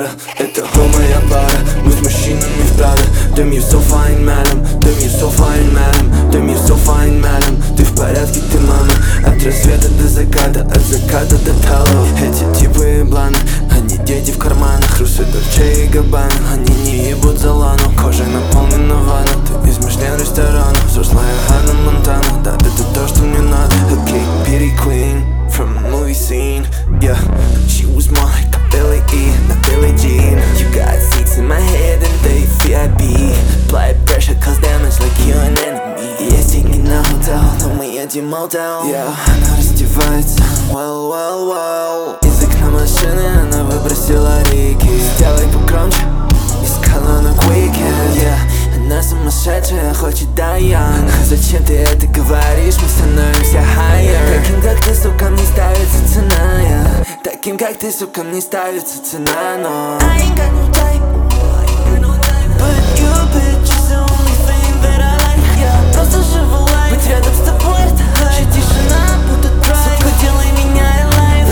это хо моя пара. Мы с мужчинами в Прада. Damn, you so fine, madam. Damn, you so fine, madam. Damn, you so fine, madam. Ты в порядке, ты мама. От рассвета до заката, от заката до тала. Эти типы ебланы, они дети в карманах. Русы Дольче и Габбана, они не ебут за лану. Кожа наполнена ванна, ты измышлен ресторана. Взрослая Ханна Монтана, да, это то, что мне надо. Okay, Beauty Queen from a movie scene. Yeah, she was more like a Billie E, not Billie Jean. You got seats in my head and they VIP. Apply pressure cause damage like you an enemy. Есть деньги на hotel, но мы едем мотел. Yeah, она раздевается, well, well, well. Из окна машины она выбросила реки. Сделай погромче, искала на weekend. Yeah, она сумасшедшая, хочет Дайан. Зачем ты это говоришь, мы становимся higher. Таким как ты, сука, мне ставится цена, yeah. Таким как ты, сука, мне ставится цена, но I ain't got no time, but you, bitch, is the only thing that I like. Я просто живу лайф, быть рядом с тобой это хайп. Же тишина, будто драйв, сука, делай меня alive.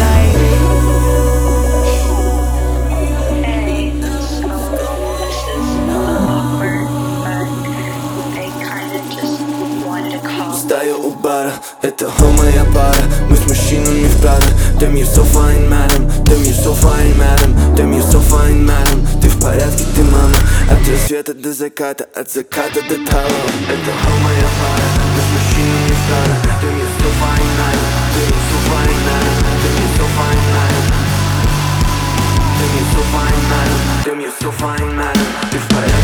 Стою у бара, это хо моя пара. Мы с мужчинами в Прада. Damn, you so fine, madam. Damn, you so fine, madam. Damn, you so fine, madam. Ты в порядке, ты мама. От рассвета до заката, от заката до тала. Это хо моя пара. Мы с мужчинами в Прада. Damn, you so fine, madam. Damn, you so fine, madam. Damn, you so fine, madam. Damn, you so fine, madam. Damn, you so fine, madam. Ты в порядке.